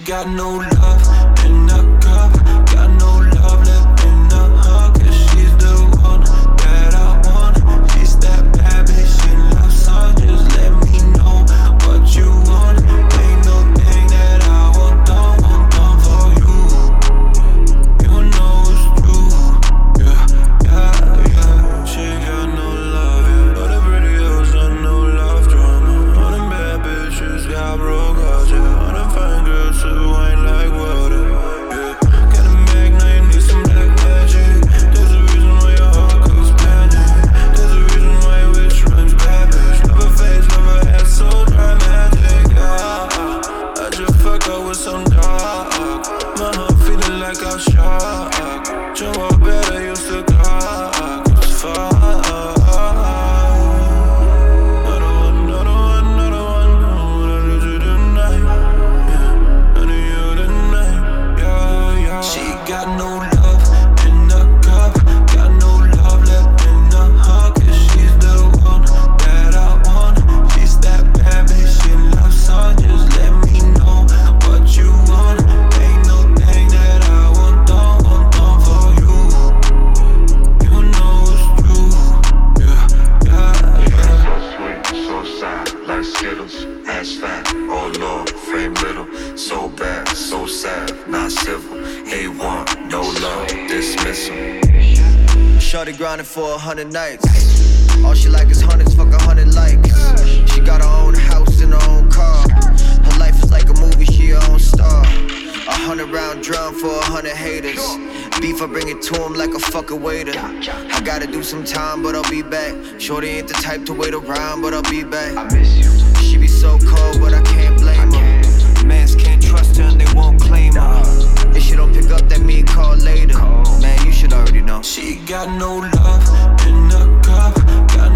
got no love in the cup, got no love left in the hug. 'Cause she's the one that I want. She's that bad bitch in love song. Just let me know what you want. Ain't no thing that I want done for you. You know it's true. Yeah, yeah, yeah. She got no love, yeah. All the pretty girls got no love drama. All them bad bitches got broke hearts, yeah. All them fine girls who ain't like water, yeah. Got a mag, now you need some black magic. There's a reason why your heart goes panic. There's a reason why your wish runs bad bitch. Love her face, love her hair, so dramatic, yeah. I just fuck up with some dog. My heart feeling like I'm shocked. Jump up better, used to clock. It's far. Got no love in the cup, got no love left in the hug. 'Cause she's the one that I want. She's that bad bitch in love song. Just let me know what you want. Ain't no thing that I want done for you. You know it's true. Yeah, yeah, yeah. So sweet, so sad, like Skittles, ass fat, oh Lord, frame little, so bad, so sad, not civil. A1, no love, dismissal. Shorty grinding for 100 nights. All she like is hundreds, fuck 100 likes. She got her own house and her own car. Her life is like a movie, she her own star. 100-round drum for 100 haters. Beef, I bring it to him like a fucking waiter. I gotta do some time, but I'll be back. Shorty ain't the type to wait around, but I'll be back. She be so cold, but I can't blame her. Mans can't trust her and they won't claim her. If she don't pick up, that mean call later. Man, you should already know. She got no love in the cup, got